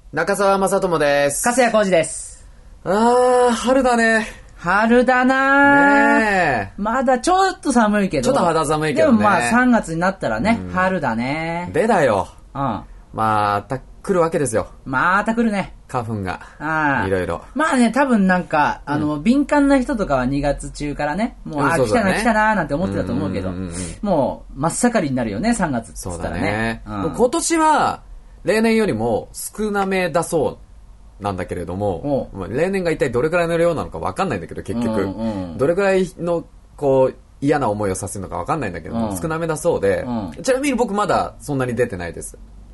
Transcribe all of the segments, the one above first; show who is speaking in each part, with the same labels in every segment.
Speaker 1: 中澤正智です。
Speaker 2: 粕谷浩二です。
Speaker 1: 春だね。
Speaker 2: 春だな
Speaker 1: ね
Speaker 2: ー。まだちょっと寒いけど。
Speaker 1: ちょっと肌寒いけどね。
Speaker 2: でもまあ3月になったらね、春だね。
Speaker 1: でだよ。
Speaker 2: うん。
Speaker 1: また来るわけですよ。
Speaker 2: また来るね。
Speaker 1: 花粉が。いろいろ。
Speaker 2: まあね、多分なんか、敏感な人とかは2月中からね、もう、来たな来たなーなんて思ってたと思うけど、もう、真っ盛りになるよね、3月っつったらね。
Speaker 1: そうだね。今年は、例年よりも少なめだそうなんだけれども、例年が一体どれくらいの量なのか分かんないんだけど、結局。どれくらいの、こう、嫌な思いをさせるのか分かんないんだけど、少なめだそうで、ちなみに僕まだそんなに出てないです。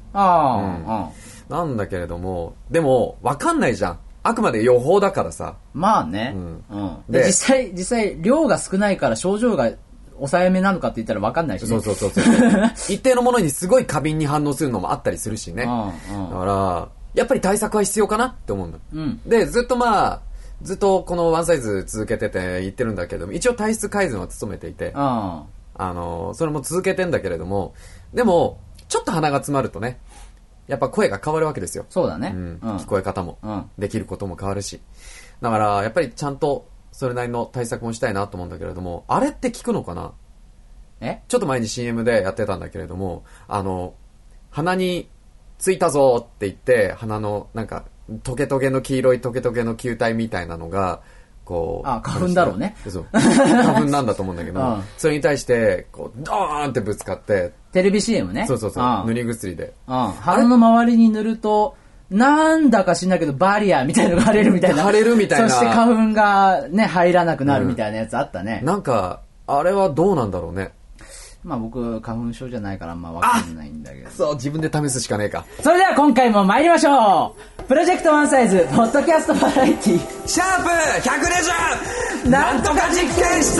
Speaker 1: なんだけれども、でも、わかんないじゃん。あくまで予報だからさ。
Speaker 2: まあね。で、実際、量が少ないから症状が抑えめなのかって言ったらわかんないしね。
Speaker 1: そう。一定のものにすごい過敏に反応するのもあったりするしね。だから、やっぱり対策は必要かなって思うんだ。で、ずっとこのワンサイズ続けてて言ってるんだけども、一応体質改善は努めていて、それも続けてんだけれども、でも、ちょっと鼻が詰まるとね、やっぱ声が変わるわけですよ。
Speaker 2: そうだね。
Speaker 1: 聞こえ方も、できることも変わるし。だから、やっぱりちゃんとそれなりの対策もしたいなと思うんだけれども、あれって効くのかな？ちょっと前に CM でやってたんだけれども、鼻についたぞって言って、鼻のなんか、トゲトゲの黄色いトゲトゲの球体みたいなのが、こう。
Speaker 2: 花粉だろうね。
Speaker 1: そう。花粉なんだと思うんだけど、それに対して、こう、ドーンってぶつかって、
Speaker 2: テレビ CM ね。
Speaker 1: そう。塗り薬で。
Speaker 2: 鼻の周りに塗ると、なんだか知んないけど、バリアみたいなのが腫れるみたいな。
Speaker 1: 腫れるみたいな。
Speaker 2: そして花粉がね、入らなくなるみたいなやつあったね。
Speaker 1: なんか、あれはどうなんだろうね。
Speaker 2: まあ僕、花粉症じゃないからあんまわかんないんだけど。
Speaker 1: そう、自分で試すしかねえか。
Speaker 2: それでは今回も参りましょう。プロジェクトワンサイズ、ポッドキャストバラエティ。
Speaker 1: シャープ 120! なんとか実験室！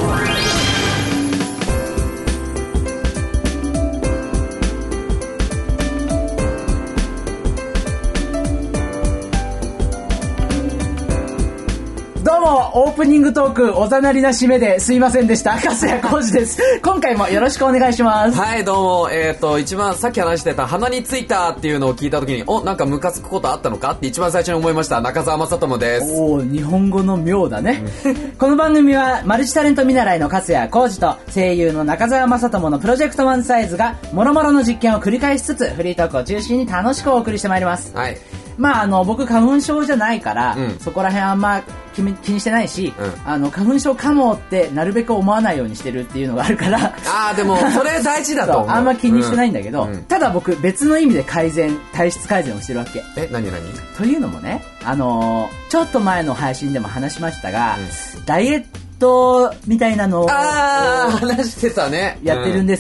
Speaker 2: どうも、オープニングトーク、おざなりな締めですいませんでした。粕谷浩二です。今回もよろしくお願いします。
Speaker 1: はい、どうも。一番さっき話してた鼻についたっていうのを聞いたときに、なんかムカつくことあったのかって一番最初に思いました。中澤正智です。
Speaker 2: 日本語の妙だね。この番組は、マルチタレント見習いの粕谷浩二と声優の中澤正智のプロジェクトワンサイズが、諸々の実験を繰り返しつつ、フリートークを中心に楽しくお送りしてまいります。
Speaker 1: はい。
Speaker 2: まあ僕花粉症じゃないから、そこら辺あんま気にしてないし、花粉症かもってなるべく思わないようにしてるっていうのがあるから。
Speaker 1: でもそれ大事だと思う。
Speaker 2: あんま気にしてないんだけど、ただ僕別の意味で体質改善をしてるわけ。
Speaker 1: 何
Speaker 2: というのもね、ちょっと前の配信でも話しましたが、ダイエットみたいなのを
Speaker 1: 話してたね。
Speaker 2: やってるんです。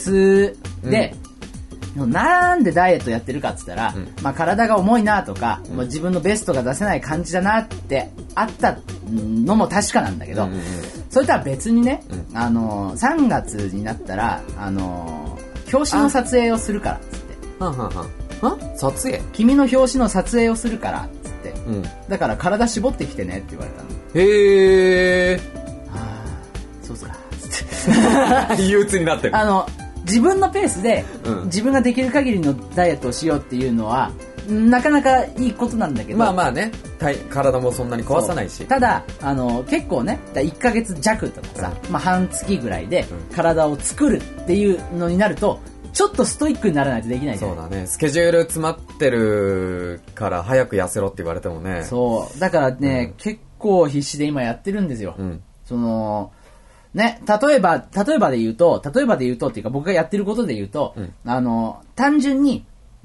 Speaker 2: で、なんでダイエットやってるかって言ったら、まあ体が重いなとか、もう自分のベストが出せない感じだなってあったのも確かなんだけど、それとは別にね、3月になったら、表紙の撮影をするからっつって。
Speaker 1: 撮影？
Speaker 2: 君の表紙の撮影をするからっつって。だから体絞ってきてねって言われたの。
Speaker 1: へー。
Speaker 2: そうっすか。つって。
Speaker 1: 憂鬱になってる。
Speaker 2: 自分のペースで、自分ができる限りのダイエットをしようっていうのはなかなかいいことなんだけど、
Speaker 1: まあね、体もそんなに壊さないし、
Speaker 2: ただ結構ね1ヶ月弱とかさ、半月ぐらいで体を作るっていうのになるとちょっとストイックにならないとできないじゃん。
Speaker 1: そうだね、スケジュール詰まってるから早く痩せろって言われてもね。
Speaker 2: そうだからね、結構必死で今やってるんですよ。ね、例えばで言うとっていうか僕がやってることで言うと、単純に、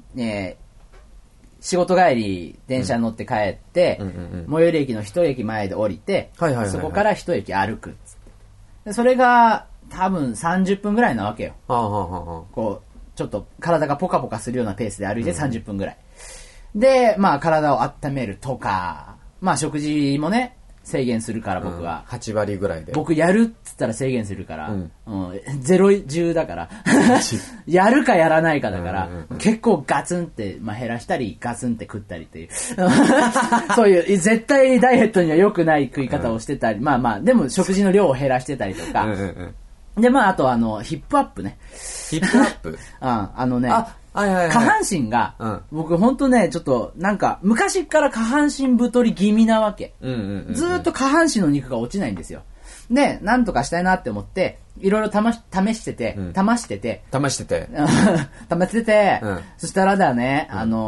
Speaker 2: 仕事帰り電車乗って帰って、最寄り駅の一駅前で降りて、そこから一駅歩くっつって。でそれが多分30分ぐらいなわけよ。こう、ちょっと体がポカポカするようなペースで歩いて30分ぐらい。で、まあ体を温めるとか、まあ食事もね、制限するから僕は、
Speaker 1: 8割ぐらいで
Speaker 2: 僕やるっつったら制限するから、0-10だからやるかやらないかだから、結構ガツンって、減らしたりガツンって食ったりっていうそういう絶対ダイエットには良くない食い方をしてたり、でも食事の量を減らしてたりとか、であとヒップアップね。
Speaker 1: ヒップアップ
Speaker 2: 下半身が、僕ほんとね、ちょっと、なんか、昔から下半身太り気味なわけ。ずーっと下半身の肉が落ちないんですよ。で、なんとかしたいなって思って、いろいろ試してて、そしたらだね、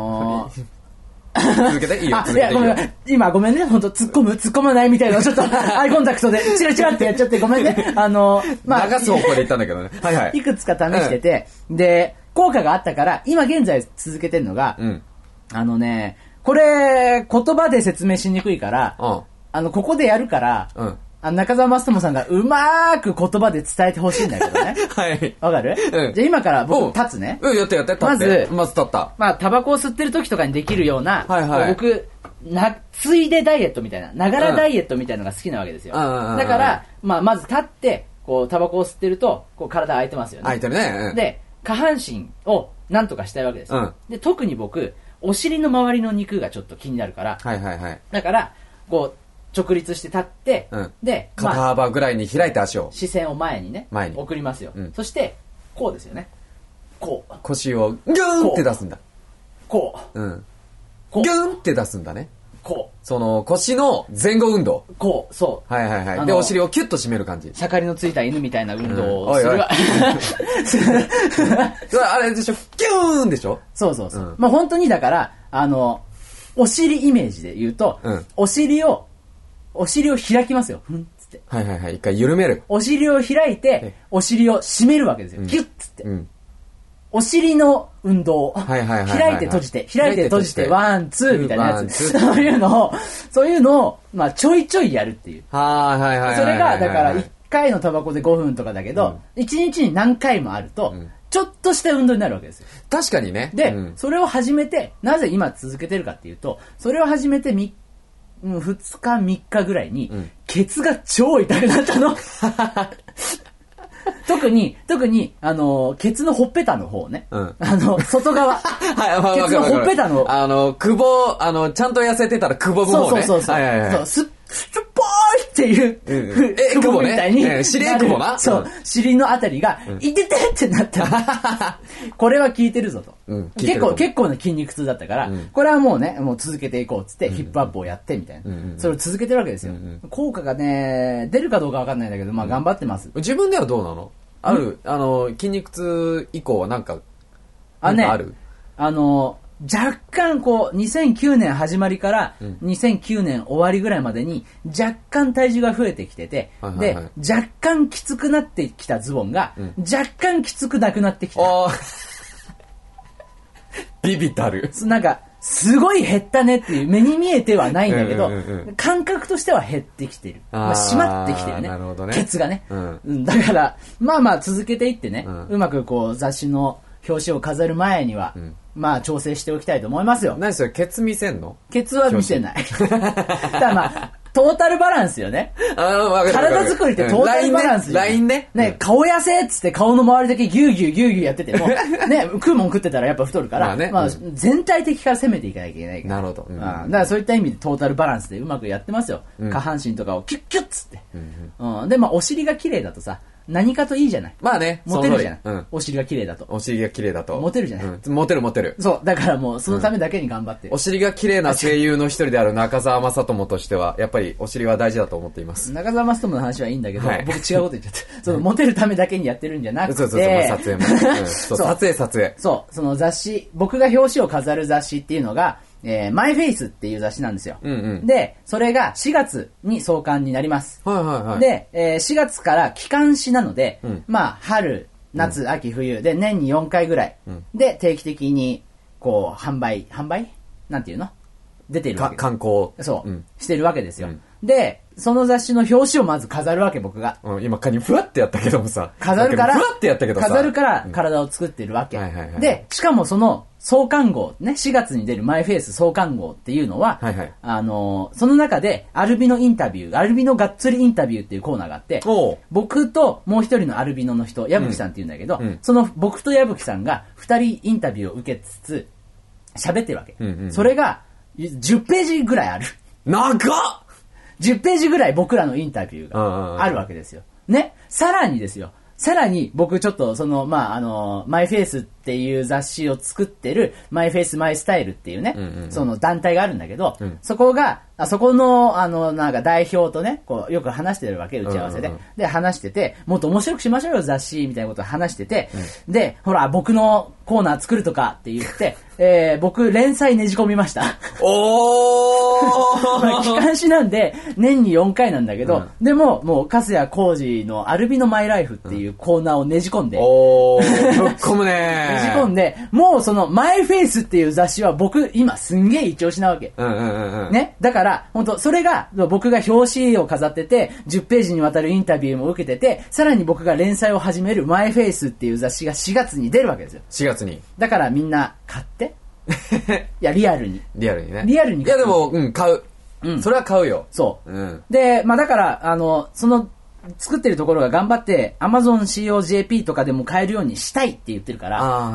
Speaker 1: 続けていいよ。続けていいよ。
Speaker 2: 今ごめんね、ほんと突っ込まないみたいなのをちょっとアイコンタクトでチラチラってやっちゃってごめんね。
Speaker 1: まあ、流す方向で言ったんだけどね。はいはい。
Speaker 2: いくつか試してて、で、効果があったから、今現在続けてるのが、これ、言葉で説明しにくいから、ここでやるから、中澤正智さんがうまーく言葉で伝えてほしいんだけどね。
Speaker 1: はい。
Speaker 2: わかる？じゃあ今から僕立つね。
Speaker 1: やって、立って。まず立った。
Speaker 2: まあ、タバコを吸ってる時とかにできるような、僕、ついでダイエットみたいな、ながらダイエットみたいなのが好きなわけですよ。だから、まず立って、こう、タバコを吸ってると、こう、体空いてますよね。
Speaker 1: 空いてるね。
Speaker 2: で、下半身をなんとかしたいわけですよ。で、特に僕、お尻の周りの肉がちょっと気になるから、だから、こう、直立して立って、で、
Speaker 1: 肩幅ぐらいに開いて足を。
Speaker 2: 視線を前にね、送りますよ。そして、こうですよね。こう。
Speaker 1: 腰をギューンって出すんだ。
Speaker 2: こう。
Speaker 1: ギューンって出すんだね。
Speaker 2: こう。
Speaker 1: その、腰の前後運動。
Speaker 2: こう、そう。
Speaker 1: で、お尻をキュッと締める感じ。
Speaker 2: シャカリのついた犬みたいな運動をするわ。
Speaker 1: あれでしょ、ギューンでしょ？
Speaker 2: そう。まあ本当にだから、お尻イメージで言うと、お尻を開きますよ。つって。
Speaker 1: 一回緩める。
Speaker 2: お尻を開いて、お尻を締めるわけですよ。ギュッつって。お尻の運動。開いて閉じて、ワン、ツーみたいなやつ。そういうのを、まあちょいちょいやるっていう。それが、だから1回のタバコで5分とかだけど、1日に何回もあると、ちょっとした運動になるわけですよ。
Speaker 1: 確かにね。
Speaker 2: で、それを始めて、なぜ今続けてるかっていうと、それを始めて2日3日ぐらいに、ケツが超痛くなったの。特に、ケツのほっぺたの方ね。外側。ケツのほっぺたの。
Speaker 1: 久保、ちゃんと痩せてたら久保の方ね。
Speaker 2: そう。スッポーイっていう、久保みたいに。
Speaker 1: 尻久保な。
Speaker 2: そう。尻のあたりが、いててってなった。これは効いてるぞと。結構な筋肉痛だったから、これはもうね、もう続けていこうっつって、ヒップアップをやってみたいな。それを続けてるわけですよ。効果がね、出るかどうかわかんないんだけど、まあ頑張ってます。
Speaker 1: 自分ではどうなの？筋肉痛以降はなんかある？
Speaker 2: 若干こう、2009年始まりから、2009年終わりぐらいまでに、若干体重が増えてきてて、で、若干きつくなってきたズボンが、若干きつくなくなってきた。
Speaker 1: ビビたる。
Speaker 2: なんか、すごい減ったねっていう、目に見えてはないんだけど、感覚としては減ってきてる。締まってきてるね。ケツがね。だから、まあ続けていってね、うまくこう、雑誌の表紙を飾る前には、まあ調整しておきたいと思いますよ。
Speaker 1: 何それ、ケツ見せんの？
Speaker 2: ケツは見せない。ただまあ、トータルバランスよね。体作りってトータルバランスよ。
Speaker 1: ラインね。
Speaker 2: ね、顔痩せっつって顔の周りだけギューギューやってても、ね、食うもん食ってたらやっぱ太るから、まあ全体的から攻めていかなきゃいけないから。
Speaker 1: なるほど。
Speaker 2: だからそういった意味でトータルバランスでうまくやってますよ。下半身とかをキュッキュッつって。で、まあお尻が綺麗だとさ、何かといいじゃない。
Speaker 1: まあね。
Speaker 2: モテるじゃない。お尻が綺麗だと。
Speaker 1: お尻が綺麗だと。
Speaker 2: モテるじゃない。
Speaker 1: モテる。
Speaker 2: そう。だからもう、そのためだけに頑張ってる。
Speaker 1: お尻が綺麗な声優の一人である中澤正智としては、やっぱりお尻は大事だと思っています。
Speaker 2: 中澤正智の話はいいんだけど、僕違うこと言っちゃった。その、モテるためだけにやってるんじゃなくて。
Speaker 1: そう、撮影も。撮影。
Speaker 2: そう、その雑誌、僕が表紙を飾る雑誌っていうのが、マイフェイスっていう雑誌なんですよ。で、それが4月に創刊になります。で、4月から期間誌なので、まあ、春、夏、秋、冬で年に4回ぐらいで定期的に、こう、販売なんていうの？出てるわけ。
Speaker 1: 観光。
Speaker 2: そう、してるわけですよ。で、その雑誌の表紙をまず飾るわけ、僕が。
Speaker 1: 今、ふわってやったけどもさ。
Speaker 2: 飾るから、
Speaker 1: ふわってやったけどさ。
Speaker 2: 飾るから体を作ってるわけ。で、しかもその創刊号、ね、4月に出るマイフェイス創刊号っていうのは、その中でアルビノインタビュー、アルビノがっつりインタビューっていうコーナーがあって、僕ともう一人のアルビノの人、矢吹さんって言うんだけど、その僕と矢吹さんが2人インタビューを受けつつ、喋ってるわけ。それが10ページぐらいある。
Speaker 1: 長っ
Speaker 2: ！10ページぐらい僕らのインタビューがあるわけですよ。ね。さらにですよ。 さらに僕ちょっとマイフェイスっていう雑誌を作ってるマイフェイスマイスタイルっていうね、その団体があるんだけど、そこのなんか代表とね、こうよく話してるわけ、打ち合わせで。で、話してて、もっと面白くしましょうよ雑誌みたいなことを話してて、で、ほら、僕のコーナー作るとかって言って、僕連載ねじ込みました。機関誌なんで年に4回なんだけど、でももう粕谷浩二のアルビノマイライフっていうコーナーをねじ込んで、ぶっ
Speaker 1: 込むね
Speaker 2: ねじ込んで、もうそのマイフェイスっていう雑誌は僕今すんげえ一押しなわけ。ね。だから本当それが僕が表紙を飾ってて10ページにわたるインタビューも受けてて、さらに僕が連載を始めるマイフェイスっていう雑誌が4月に出るわけですよ。
Speaker 1: 4月に。
Speaker 2: だからみんな買って。いやリアルに。
Speaker 1: リアルにね。
Speaker 2: リアルに。
Speaker 1: いやでも買う。それは買うよ。
Speaker 2: そう。で、だからその作ってるところが頑張って Amazon COJP とかでも買えるようにしたいって言ってるから、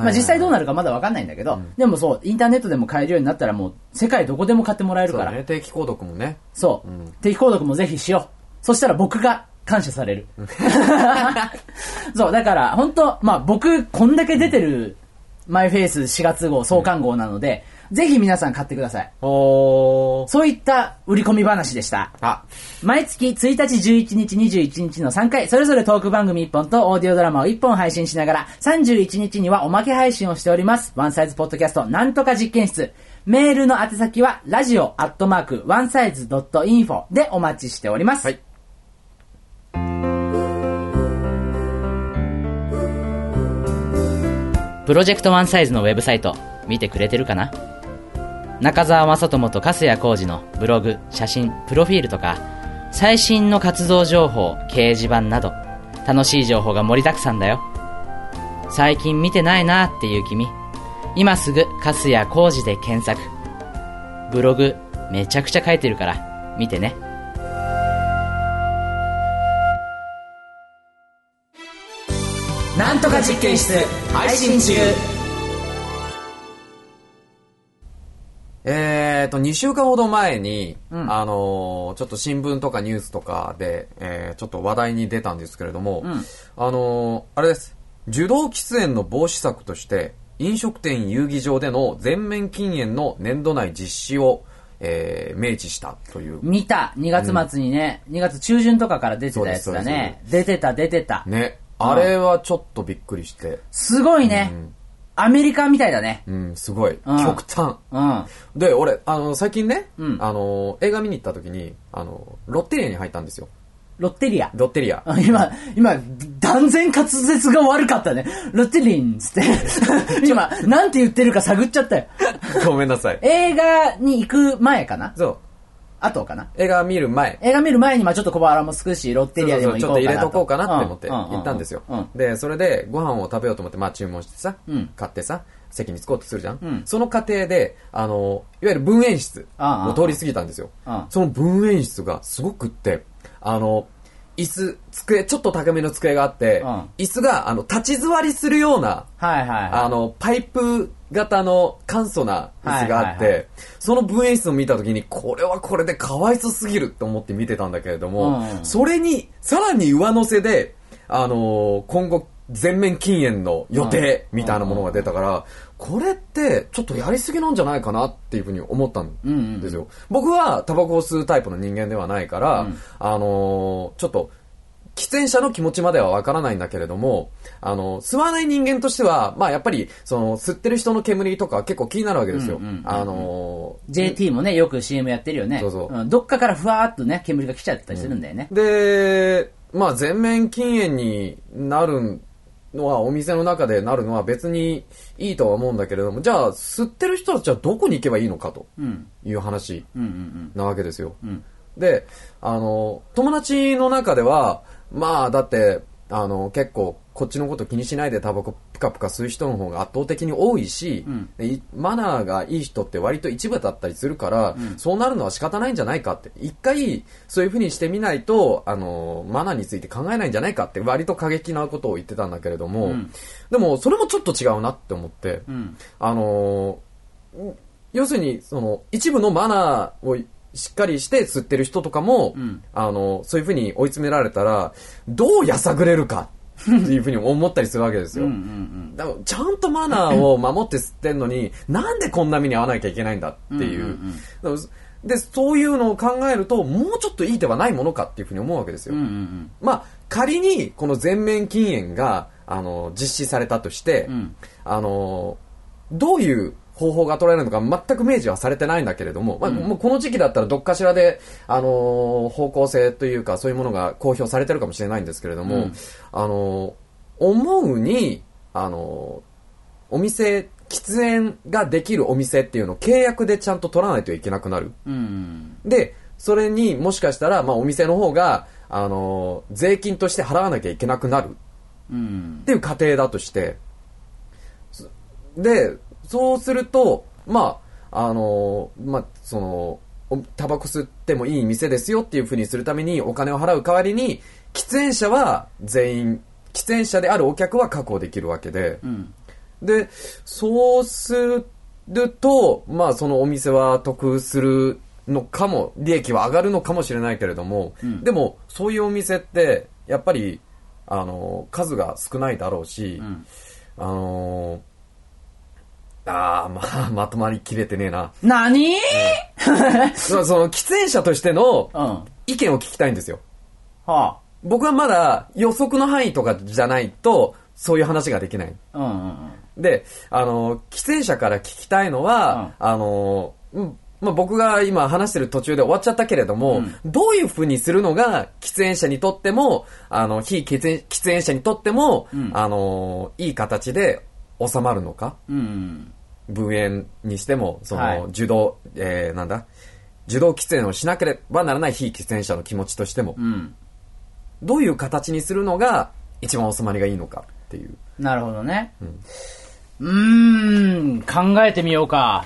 Speaker 2: 実際どうなるかまだ分かんないんだけど、でもそうインターネットでも買えるようになったらもう世界どこでも買ってもらえるから。
Speaker 1: そうね、定期購読もね。
Speaker 2: そう、定期購読もぜひしよう。そしたら僕が感謝される。そうだから本当僕こんだけ出てるマイフェイス4月号創刊号なので、ぜひ皆さん買ってください。そういった売り込み話でした。毎月1日、11日、21日の3回、それぞれトーク番組1本とオーディオドラマを1本配信しながら、31日にはおまけ配信をしております。ワンサイズポッドキャストなんとか実験室。メールの宛先は、radio@onesize.info でお待ちしております。はい。プロジェクトワンサイズのウェブサイト、見てくれてるかな？中澤正智と粕谷浩二のブログ、写真、プロフィールとか最新の活動情報、掲示板など楽しい情報が盛りだくさんだよ。最近見てないなっていう君、今すぐ粕谷浩二で検索。ブログめちゃくちゃ書いてるから見てね。なんとか実験室配信中。
Speaker 1: 2週間ほど前に、ちょっと新聞とかニュースとかで、ちょっと話題に出たんですけれども、あれです。受動喫煙の防止策として、飲食店遊技場での全面禁煙の年度内実施を、明示したという。
Speaker 2: 見た !2 月末にね、2月中旬とかから出てたやつだね。出てた。
Speaker 1: ね。あれはちょっとびっくりして。す
Speaker 2: ごいね。アメリカみたいだね。
Speaker 1: すごい。極端。で、俺、最近ね、映画見に行った時に、ロッテリアに入ったんですよ。
Speaker 2: ロッテリア。今、断然滑舌が悪かったね。ロッテリンつって。今、なんて言ってるか探っちゃったよ。
Speaker 1: ごめんなさい。
Speaker 2: 映画に行く前かな？
Speaker 1: そう。
Speaker 2: 後かな？
Speaker 1: 映画見る前に、
Speaker 2: ちょっと小腹もすくし、ロッテリアでも行こうかなと。
Speaker 1: ちょっと入れとこうかなって思って行ったんですよ。で、それでご飯を食べようと思って、注文してさ、買ってさ、席に着こうとするじゃん。その過程で、いわゆる分煙室を通り過ぎたんですよ。その分煙室がすごくって、椅子、机、ちょっと高めの机があって、椅子が、立ち座りするような、パイプ型の簡素な椅子があって、その分煙室を見たときに、これはこれでかわいそすぎると思って見てたんだけれども、それに、さらに上乗せで、今後、全面禁煙の予定みたいなものが出たから、これってちょっとやりすぎなんじゃないかなっていうふうに思ったんですよ。僕はタバコを吸うタイプの人間ではないから、ちょっと喫煙者の気持ちまではわからないんだけれども、吸わない人間としては、やっぱり吸ってる人の煙とか結構気になるわけですよ。
Speaker 2: JT もね、よく CM やってるよね。どっかからふわーっとね、煙が来ちゃったりするんだよね。
Speaker 1: で、全面禁煙になるのは、お店の中でなるのは別にいいとは思うんだけれども、じゃあ吸ってる人たちはどこに行けばいいのかという話なわけですよ。で、友達の中では、だって結構こっちのこと気にしないでタバコプカプカ吸う人の方が圧倒的に多いし、マナーがいい人って割と一部だったりするから、そうなるのは仕方ないんじゃないかって、一回そういう風にしてみないとマナーについて考えないんじゃないかって割と過激なことを言ってたんだけれども、でもそれもちょっと違うなって思って、要するに一部のマナーをしっかりして吸ってる人とかも、そういう風に追い詰められたらどうやさぐれるかっていうふうに思ったりするわけですよ。だからちゃんとマナーを守って吸ってんのに、なんでこんな目に遭わなきゃいけないんだっていう。で、そういうのを考えると、もうちょっといい手はないものかっていうふうに思うわけですよ。まあ、仮にこの全面禁煙が、実施されたとして、どういう方法が取られるのか全く明示はされてないんだけれども、まあ、もうこの時期だったらどっかしらで、方向性というかそういうものが公表されてるかもしれないんですけれども、思うに、お店、喫煙ができるお店っていうのを契約でちゃんと取らないといけなくなる。で、それにもしかしたら、まあ、お店の方が、税金として払わなきゃいけなくなる。っていう過程だとして。で、そうすると、まあ、タバコ吸ってもいい店ですよっていう風にするためにお金を払う代わりに、喫煙者は全員、喫煙者であるお客は確保できるわけで、で、そうすると、まあそのお店は得するのかも、利益は上がるのかもしれないけれども、でもそういうお店って、やっぱり、数が少ないだろうし、まとまりきれてねえな。
Speaker 2: 何
Speaker 1: その喫煙者としての意見を聞きたいんですよ。僕はまだ予測の範囲とかじゃないと、そういう話ができない。で、喫煙者から聞きたいのは、まあ、僕が今話してる途中で終わっちゃったけれども、どういう風にするのが喫煙者にとっても、非喫煙者にとっても、いい形で収まるのか、分煙にしても、受動喫煙をしなければならない非喫煙者の気持ちとしても、どういう形にするのが一番収まりがいいのかっていう。
Speaker 2: なるほどね。考えてみようか。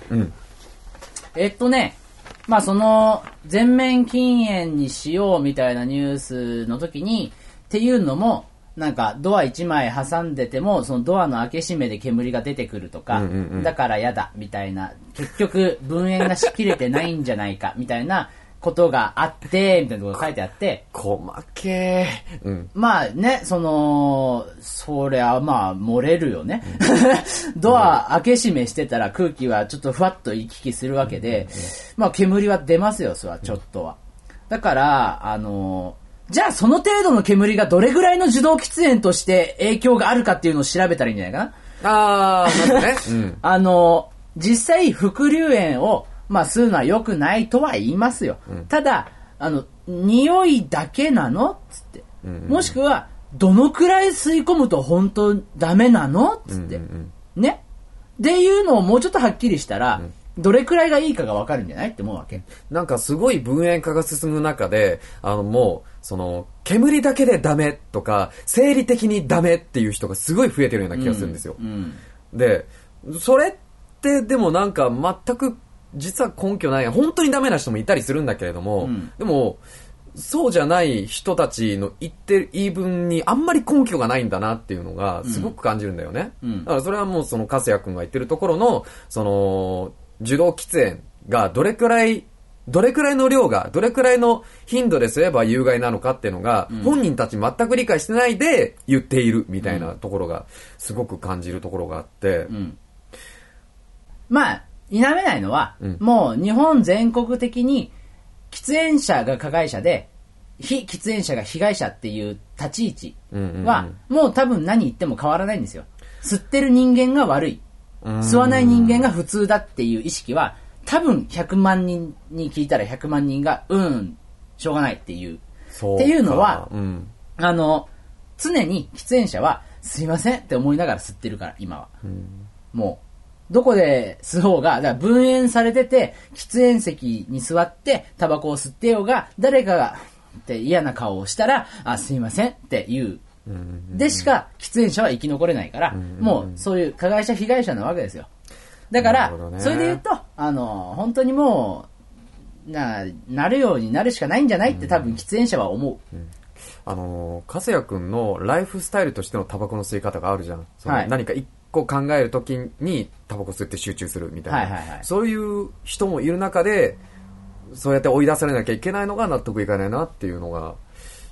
Speaker 2: まあその全面禁煙にしようみたいなニュースの時にっていうのもなんかドア1枚挟んでてもそのドアの開け閉めで煙が出てくるとか、だから嫌だみたいな、結局分煙がしきれてないんじゃないかみたいなことがあってみたいなことが書いてあって、
Speaker 1: 細け
Speaker 2: ー、まあね、そりゃまあ漏れるよね。ドア開け閉めしてたら空気はちょっとふわっと行き来するわけで、まあ煙は出ますよ、それはちょっとは。だからじゃあその程度の煙がどれぐらいの受動喫煙として影響があるかっていうのを調べたらいいんじゃないかな。
Speaker 1: なんかね。
Speaker 2: 実際副流煙をまあ吸うのは良くないとは言いますよ。ただ匂いだけなのつって、もしくはどのくらい吸い込むと本当ダメなのつって、ねっていうのをもうちょっとはっきりしたら、どれくらいがいいかが分かるんじゃないって思うわけ。
Speaker 1: なんかすごい分煙化が進む中でもう煙だけでダメとか生理的にダメっていう人がすごい増えてるような気がするんですよ。でそれってでもなんか全く実は根拠ない、本当にダメな人もいたりするんだけれども、でもそうじゃない人たちの言ってる言い分にあんまり根拠がないんだなっていうのがすごく感じるんだよね。だからそれはもうその粕谷君が言ってるところの受動喫煙がどれくらいの量がどれくらいの頻度ですれば有害なのかっていうのが、本人たち全く理解してないで言っているみたいなところがすごく感じるところがあって、
Speaker 2: まあ否めないのは、もう日本全国的に喫煙者が加害者で非喫煙者が被害者っていう立ち位置は、もう多分何言っても変わらないんですよ。吸ってる人間が悪い、吸わない人間が普通だっていう意識は多分100万人に聞いたら100万人がしょうがないっていうっていうのは、常に喫煙者はすいませんって思いながら吸ってるから今は、もうどこで吸おうが、だから分煙されてて喫煙席に座ってタバコを吸ってようが、誰かがって嫌な顔をしたらすいませんって言うでしか喫煙者は生き残れないから、もうそういう加害者被害者なわけですよ。だから、それで言うと本当にもうなるようになるしかないんじゃないって多分喫煙者は思う。
Speaker 1: 粕谷君のライフスタイルとしてのタバコの吸い方があるじゃん。何か一個考えるときにタバコ吸って集中するみたいな、そういう人もいる中でそうやって追い出されなきゃいけないのが納得いかないなっていうのが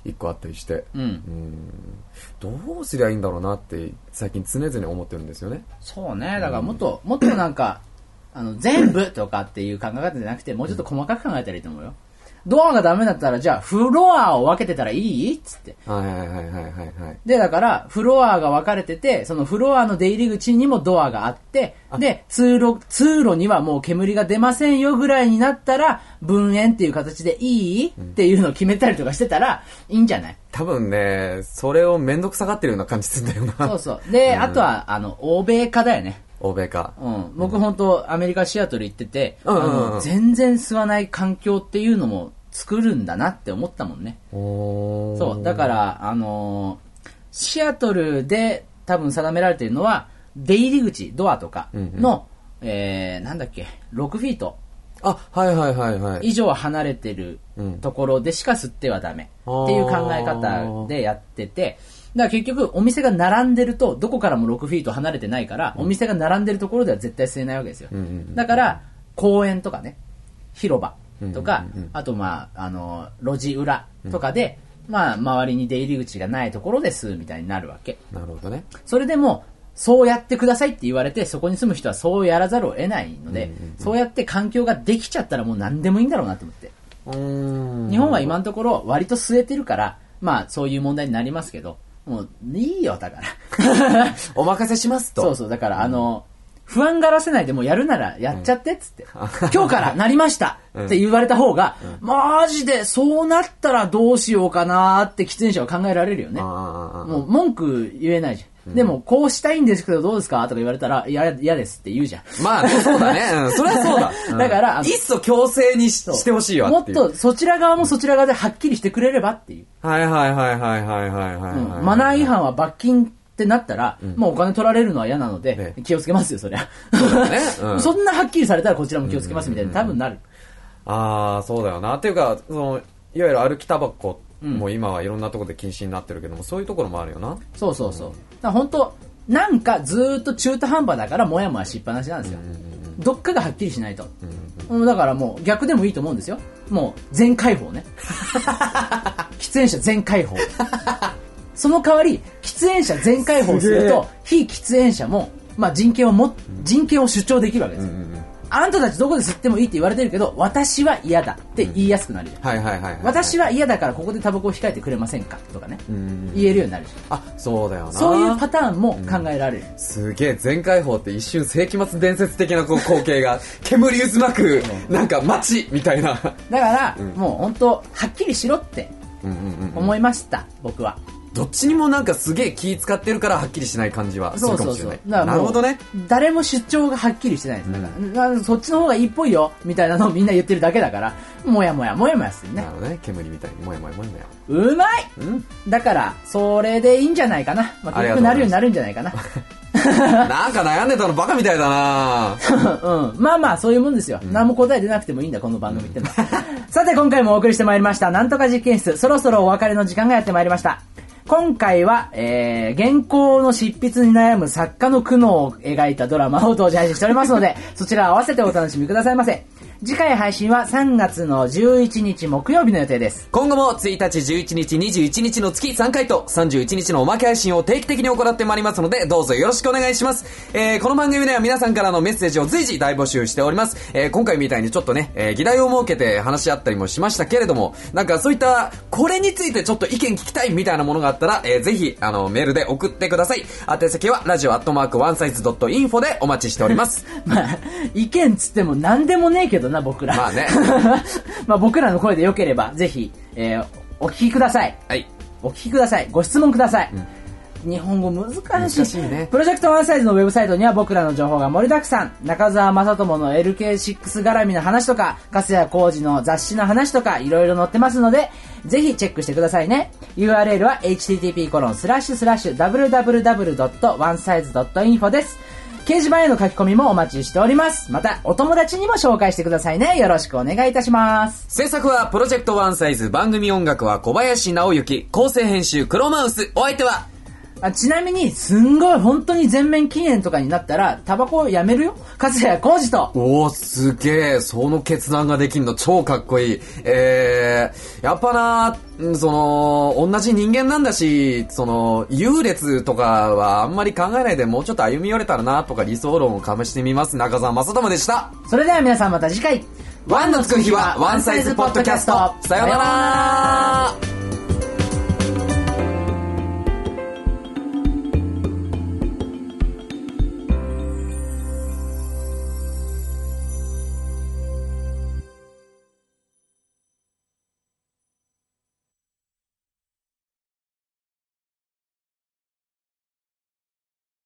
Speaker 1: 一個あったりして、どうすりゃいいんだろうなって最近常々思ってるんですよね。
Speaker 2: そうね。だからもっとなんか全部とかっていう考え方じゃなくて、もうちょっと細かく考えたらいいと思うよ。ドアがダメだったら、じゃあフロアを分けてたらいいっつって。で、だからフロアが分かれてて、そのフロアの出入り口にもドアがあって、で、通路にはもう煙が出ませんよぐらいになったら、分煙っていう形でいいっていうのを決めたりとかしてたらいいんじゃない？
Speaker 1: 多分ね、それをめんどくさがってるような感じするんだよな。
Speaker 2: そうそう。で、あとは欧米化だよね。
Speaker 1: 欧米化。
Speaker 2: 僕本当アメリカシアトル行ってて、全然吸わない環境っていうのも作るんだなって思ったもんね。そう。だから、シアトルで多分定められているのは、出入り口、ドアとかの、なんだっけ、6フィート。以上離れてるところでしか吸ってはダメっていう考え方でやってて、だから結局お店が並んでるとどこからも6フィート離れてないから、お店が並んでるところでは絶対吸えないわけですよ。だから公園とかね、広場とか、あと路地裏とかで、周りに出入り口がないところで吸うみたいになるわけ。
Speaker 1: なるほどね。
Speaker 2: それでもそうやってくださいって言われて、そこに住む人はそうやらざるを得ないので、そうやって環境ができちゃったらもう何でもいいんだろうなと思って。日本は今のところ割と吸えてるから、そういう問題になりますけど、もういいよだから
Speaker 1: お任せしますと。
Speaker 2: そうそう。だから不安がらせないでもうやるならやっちゃってっつって、今日からなりましたって言われた方が、マジでそうなったらどうしようかなって喫煙者は考えられるよね。もう文句言えないじゃん。でもこうしたいんですけどどうですかとか言われたら嫌ですって言うじゃん。
Speaker 1: そうだね。それはそうだ。
Speaker 2: だから
Speaker 1: いっそ強制にしてほしいわっていう。
Speaker 2: もっとそちら側もそちら側ではっきりしてくれればっていう。
Speaker 1: マナ
Speaker 2: ー違反は罰金ってなったら、もうお金取られるのは嫌なので、気をつけますよ、そりゃ。そんなはっきりされたらこちらも気をつけますみたいな多分なる。
Speaker 1: そうだよな。っていうか、いわゆる歩きタバコもう今はいろんなところで禁止になってるけども、そういうところもあるよな。
Speaker 2: そうそうそう。だから本当なんかずーっと中途半端だからもやもやしっぱなしなんですよ。どっかがはっきりしないと。だからもう逆でもいいと思うんですよ。もう全開放ね。喫煙者全開放。その代わり喫煙者全開放すると非喫煙者も人権を主張できるわけですよ。あんたたちどこで吸ってもいいって言われてるけど、私は嫌だって言いやすくなるじゃん。私は嫌だからここでタバコを控えてくれませんかとかね、言えるようになるじゃん。
Speaker 1: そうだよな。
Speaker 2: そういうパターンも考えられる。
Speaker 1: すげえ、全開放って一瞬世紀末伝説的な光景が煙渦巻くなんか街みたいな。だか
Speaker 2: ら、もう本当はっきりしろって思いました、僕は。
Speaker 1: どっちにもなんかすげえ気使ってるからはっきりしない感じはするかもしれない。
Speaker 2: なるほどね。誰も主張がはっきりしてないんです。だからそっちの方がいいっぽいよみたいなのをみんな言ってるだけだから、もやもやするね。
Speaker 1: なるほどね。煙みたいにもやもや。
Speaker 2: うまい。だからそれでいいんじゃないかな。結局なるようになるんじゃないかな。
Speaker 1: なんか悩んでたのバカみたいだな。
Speaker 2: そういうもんですよ。何も答え出なくてもいいんだこの番組ってのは。さて今回もお送りしてまいりましたなんとか実験室、そろそろお別れの時間がやってまいりました。今回は、原稿の執筆に悩む作家の苦悩を描いたドラマを同時配信しておりますので、そちら合わせてお楽しみくださいませ。次回配信は3月の11日木曜日の予定です。
Speaker 1: 今後も1日、11日、21日の月3回と31日のおまけ配信を定期的に行ってまいりますので、どうぞよろしくお願いします。この番組では皆さんからのメッセージを随時大募集しております。今回みたいにちょっとね、議題を設けて話し合ったりもしましたけれども、なんかそういったこれについてちょっと意見聞きたいみたいなものがあったら、ぜひメールで送ってください。宛先はradio@onesize.info でお待ちしております。
Speaker 2: 意見つっても何でもねえけどな、僕ら。僕らの声で良ければぜひ、お聞きください。お聞きください。ご質問ください。日本語難しいね。プロジェクトワンサイズのウェブサイトには僕らの情報が盛りだくさん。中澤正智の LK6 絡みの話とか、粕谷浩二の雑誌の話とか、いろいろ載ってますので、ぜひチェックしてくださいね。URL は http://www.onesize.info です。掲示板への書き込みもお待ちしております。また、お友達にも紹介してくださいね。よろしくお願いいたします。
Speaker 1: 制作はプロジェクトワンサイズ、番組音楽は小林直之、構成編集黒マウス、お相手は
Speaker 2: ちなみに、すんごい本当に全面禁煙とかになったら、タバコをやめるよ。勝谷浩二と。
Speaker 1: おー、すげえ。その決断ができんの超かっこいい。やっぱな、同じ人間なんだし、優劣とかはあんまり考えないでもうちょっと歩み寄れたらなとか理想論をかましてみます。中澤正智でした。
Speaker 2: それでは皆さんまた次回。
Speaker 1: ワンのつく日はワンサイズポッドキャスト。さようなら。